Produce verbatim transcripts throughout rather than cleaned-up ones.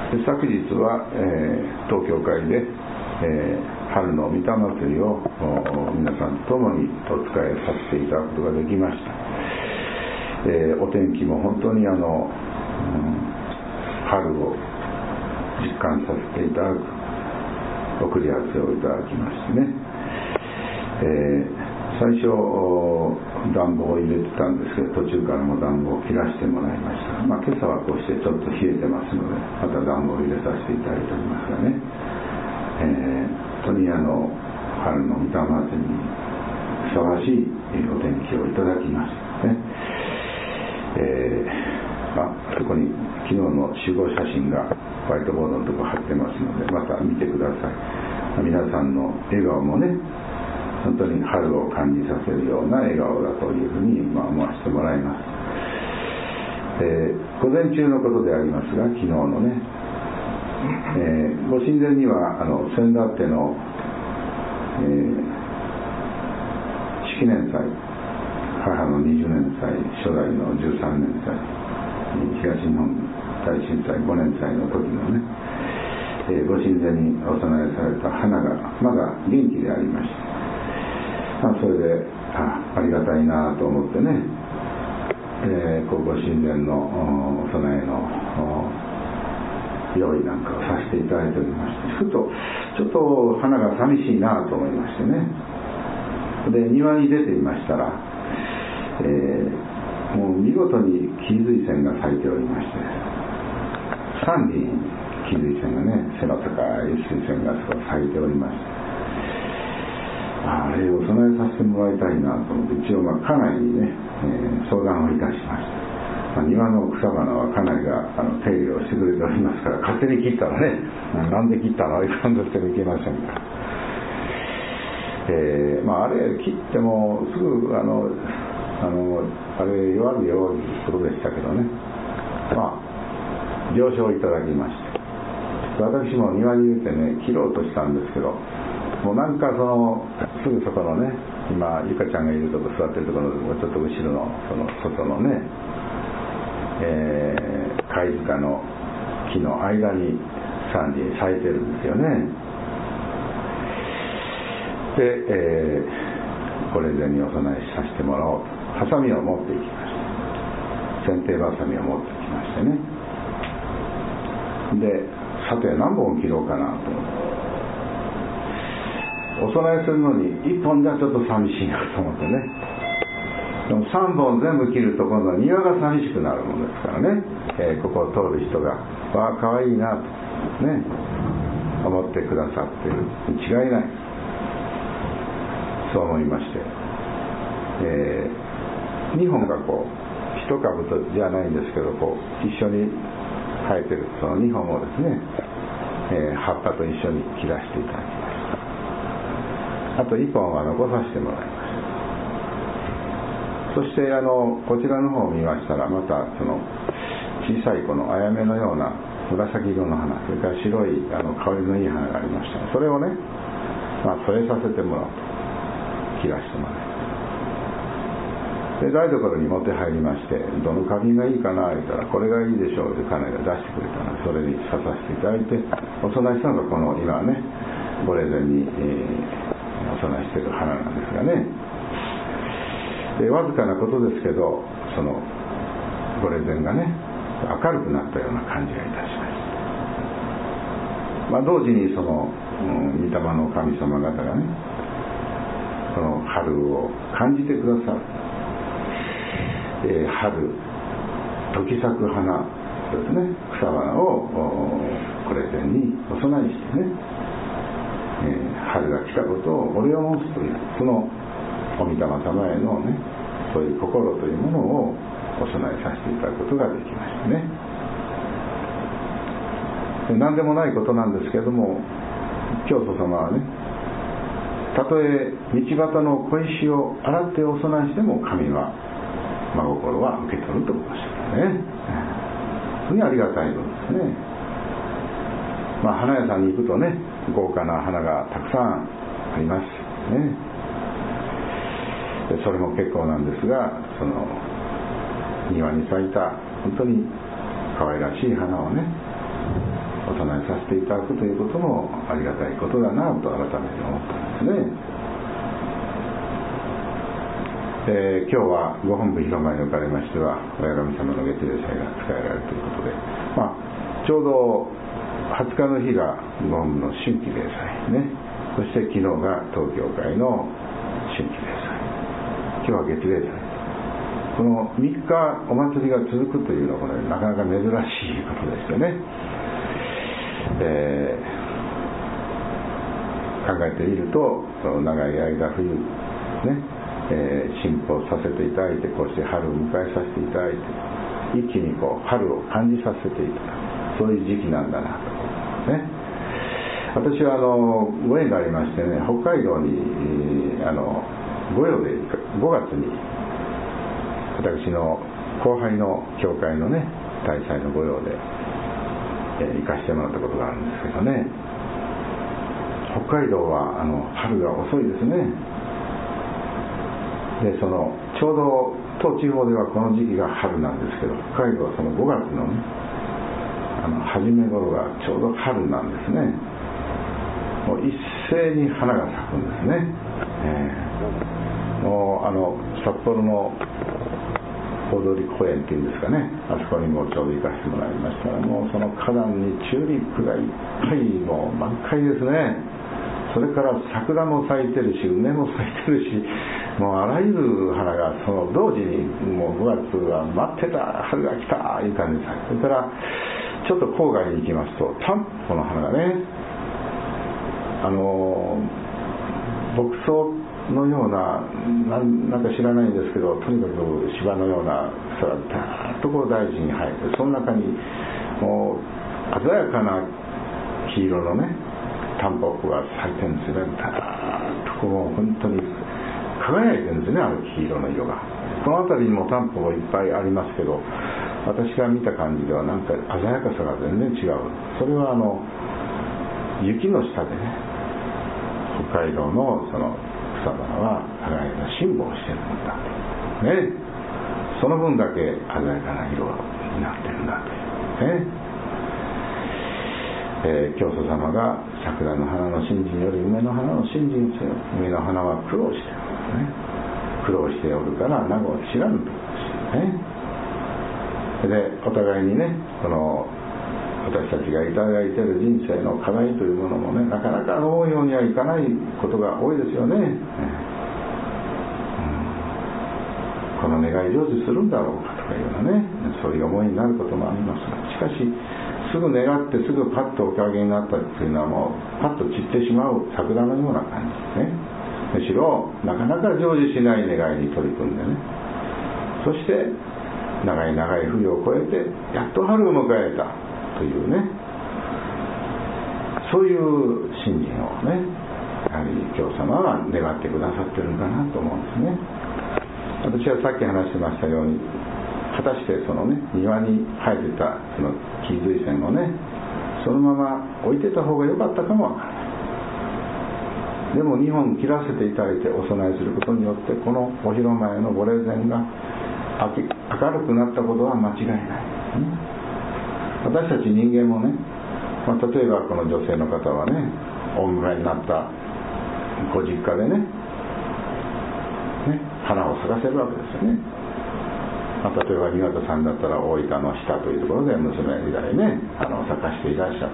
で昨日は、えー、当教会で、えー、春の御霊祭りを皆さんと共にお仕えさせていただくことができました。えー、お天気も本当にあの、うん、春を実感させていただく送り合わせをいただきましてね、えー、最初暖房を入れてたんですけど、途中からも暖房を切らしてもらいました。まあ、今朝はこうしてちょっと冷えてますので、また暖房を入れさせていただいておりますがね、えー、本当にあの春の御霊祭りにふさわしいお天気をいただきましたね。えーまあ、そこに昨日の集合写真がホワイトボードのところ貼ってますので、また見てください。皆さんの笑顔もね、本当に春を感じさせるような笑顔だというふうに、まあ、思わせてもらいます。えー、午前中のことでありますが、昨日のね、えー、ご神前にはあの先だっての、えー、式年祭、母のにじゅうねん祭、初代のじゅうさんねん祭、東日本大震災ごねん祭の時のね、えー、ご神前にお供えされた花がまだ元気でありました。まあ、それで あ, ありがたいなと思ってね、えー、ご神前のお供えの用意なんかをさせていただいておりまして、ふとちょっと花が寂しいなと思いましてね、で庭に出ていましたら、えー、もう見事に木髄線が咲いておりまして、三輪木髄線がね、背の高い水線が咲いておりまして、あれを備えさせてもらいたいなと思って、一応まあ家内にね、えー、相談をいたしました。まあ、庭の草花は家内があの手入れをしてくれておりますから、勝手に切ったらね、なんで切ったの、いかんとしてもいけませんから、えー、まああれ切ってもすぐあのあのあれ弱るようにことでしたけどね、まあ了承いただきまして、私も庭に出てね切ろうとしたんですけど、もうなんかそのすぐそこのね、今ゆかちゃんがいるとこ座ってるところのちょっと後ろのその外のね、えー、貝塚の木の間にさん輪咲いてるんですよね。で、えー、これでにお供えさせてもらおうとハサミを持っていきました。剪定バサミを持ってきましてね、でさて何本切ろうかなと思って、お供えするのにいっぽんじゃちょっと寂しいなと思ってね、でもさんぼん全部切ると今度は庭が寂しくなるものですからね、えー、ここを通る人がわあかわいいなとね思ってくださっているに違いない、そう思いまして、えー、にほんがこう一株とじゃないんですけど、こう一緒に生えてるそのにほんをですね、えー、葉っぱと一緒に切らせていただきました。あといっぽんは残させてもらいました。そしてあのこちらの方を見ましたら、またその小さいこのあやめのような紫色の花、それから白いあの香りのいい花がありました。それをね、まあ、添えさせてもらおうと切らしてもらいます。で台所に持って入りまして、どの花瓶がいいかな言ったら、これがいいでしょうって家内が出してくれたので、それに刺させていただいて、お供えしたのがこの今ねご霊前に、えー、お供えしている花なんですがね、でわずかなことですけど、そのご霊前がね明るくなったような感じがいたします。まあ、同時にその、うん、御霊の神様方がね、その春を感じてくださる、えー、春時咲く花ですね、草花をご霊前にお供えしてね、えー、春が来たことをお礼を申すという、そのお御霊様へのね、そういう心というものをお供えさせていただくことができましたね。で何でもないことなんですけれども、教祖様はね、たとえ道端の小石を洗ってお供えしても神は真心は受け取るとおっしゃるね。本当にありがたいことですね。まあ花屋さんに行くとね、豪華な花がたくさんありますね。それも結構なんですが、その庭に咲いた本当に可愛らしい花をね、 お供えさせていただくということもありがたいことだなと改めて思ったんですね。えー、今日はご本部広間におかれましては親神様の月例祭が使えられるということで、まあ、ちょうどはつかの日がご本部の春季例祭ね、そして昨日が東京会の春季例祭、今日は月例祭、このみっかお祭りが続くというのはこれなかなか珍しいことですよね。えー、考えてみると長い間冬ね、えー、進歩させていただいて、こうして春を迎えさせていただいて、一気にこう春を感じさせていただく、そういう時期なんだなと、ね、私はあのご縁がありましてね、北海道にあのご用でごがつに私の後輩の教会のね大祭のご用で、えー、行かせてもらったことがあるんですけどね、北海道はあの春が遅いですね。でそのちょうど当地方ではこの時期が春なんですけど、北海道はそのごがつのねあの初め頃がちょうど春なんですね。もう一斉に花が咲くんですね、えー、もうあの札幌の大通公園っていうんですかね、あそこにもちょうど行かせてもらいましたら、もうその花壇にチューリップがいっぱい、もう満開ですね。それから桜も咲いてるし、梅も咲いてるし、もうあらゆる花がその同時に、もうごがつは待ってた、春が来たいう感じで咲く。それからちょっと郊外に行きますとタンポポの花がね、あの牧草のような、な ん, なんか知らないんですけど、とにかく芝のような草がダーッとこう大地に生えて、その中にもう鮮やかな黄色のねタンポポが咲いてるんですよね。ダーッとこう本当に輝いてるんですね、あの黄色の色が。この辺りにもタンポポいっぱいありますけど、私が見た感じではなんか鮮やかさが全然違う。それはあの雪の下でね、北海道のその草花は輝いた辛抱をしてるんだと、ね、その分だけ鮮やかな色になってるんだというね。えー、教祖様が桜の花の信心より梅の花の信心せよ、梅の花は苦労しておる、ね、苦労しておるから名護を知らぬというね。でお互いにね、この私たちがいただいている人生の課題というものもね、なかなか思うようにはいかないことが多いですよね、うん、この願い成就するんだろうかとかいうようなね、そういう思いになることもありますが、しかしすぐ願ってすぐパッとおかげになったっていうのはもうパッと散ってしまう桜のような感じですね。むしろなかなか成就しない願いに取り組んでね、そして長い長い冬を越えてやっと春を迎えたというね、そういう信心をね、やはり教様は願ってくださってるんだなと思うんですね。私はさっき話してましたように、果たしてそのね庭に生えてたその木髄線をねそのまま置いてた方が良かったかもわからない。でもにほん切らせていただいてお供えすることによって、このお広間へのご霊前が明るくなったことは間違いない、ね、私たち人間もね、まあ、例えばこの女性の方はね、お生まれになったご実家でね、ね花を咲かせるわけですよね。まあ、例えば新潟さんだったら大分の下というところで娘時代ね花を咲かしていらっしゃる。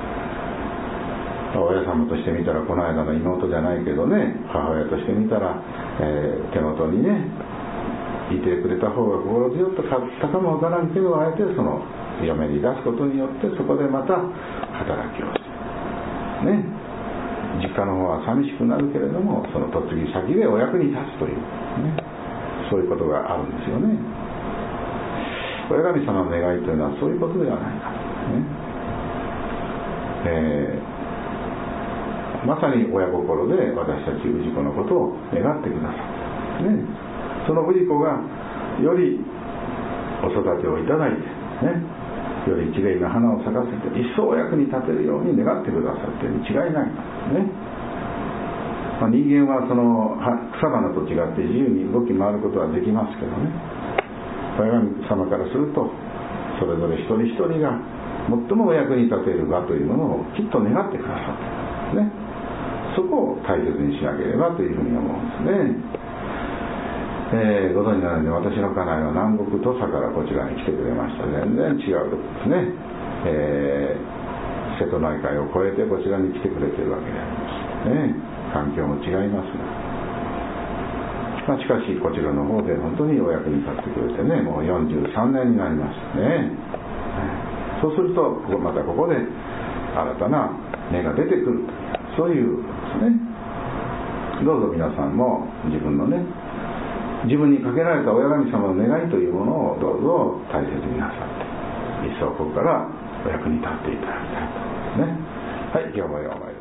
親様として見たらこの間の妹じゃないけどね、母親として見たら、えー、手元にねいてくれた方が心強かったかもわからんけど、あえてその嫁に出すことによってそこでまた働きをする、ね、実家の方は寂しくなるけれども、その嫁ぎ先でお役に立つという、ね、そういうことがあるんですよね。親神様の願いというのはそういうことではないか、ねえー、まさに親心で私たち氏子のことを願ってくださる、ね、その氏子がよりお育てをいただいて、ね、よりきれいな花を咲かせて一層お役に立てるように願ってくださっているに違いないと、ね。まあ、人間はその草花と違って自由に動き回ることはできますけどね、親神様からするとそれぞれ一人一人が最もお役に立てる場というものをきっと願ってくださっているんですね。そこを大切にしなければというふうに思うんですね。えー、ご存知なので、私の家内は南国土佐からこちらに来てくれました。全然違うとこですね、えー、瀬戸内海を越えてこちらに来てくれているわけであります、ね、環境も違いますが、まあ、しかしこちらの方で本当にお役に立ってくれてね、もうよんじゅうさんねんになりましたね。そうするとまたここで新たな芽が出てくる、そういうことですね。どうぞ皆さんも自分のね、自分にかけられた親神様の願いというものをどうぞ大切になさって、一層ここからお役に立っていただきたいと思いますね。はい、今日もようお参り